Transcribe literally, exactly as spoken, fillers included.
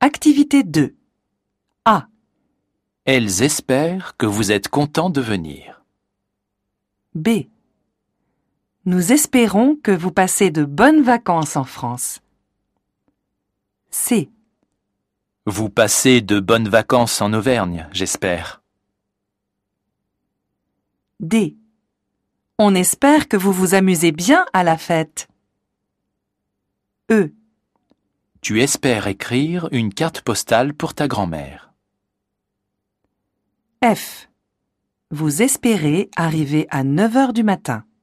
Activité deux. A. Elles espèrent que vous êtes content de venir. B. Nous espérons que vous passez de bonnes vacances en France. C. Vous passez de bonnes vacances en Auvergne, j'espère. D. On espère que vous vous amusez bien à la fête. E. Tu espères écrire une carte postale pour ta grand-mère. F. Vous espérez arriver à neuf heures du matin.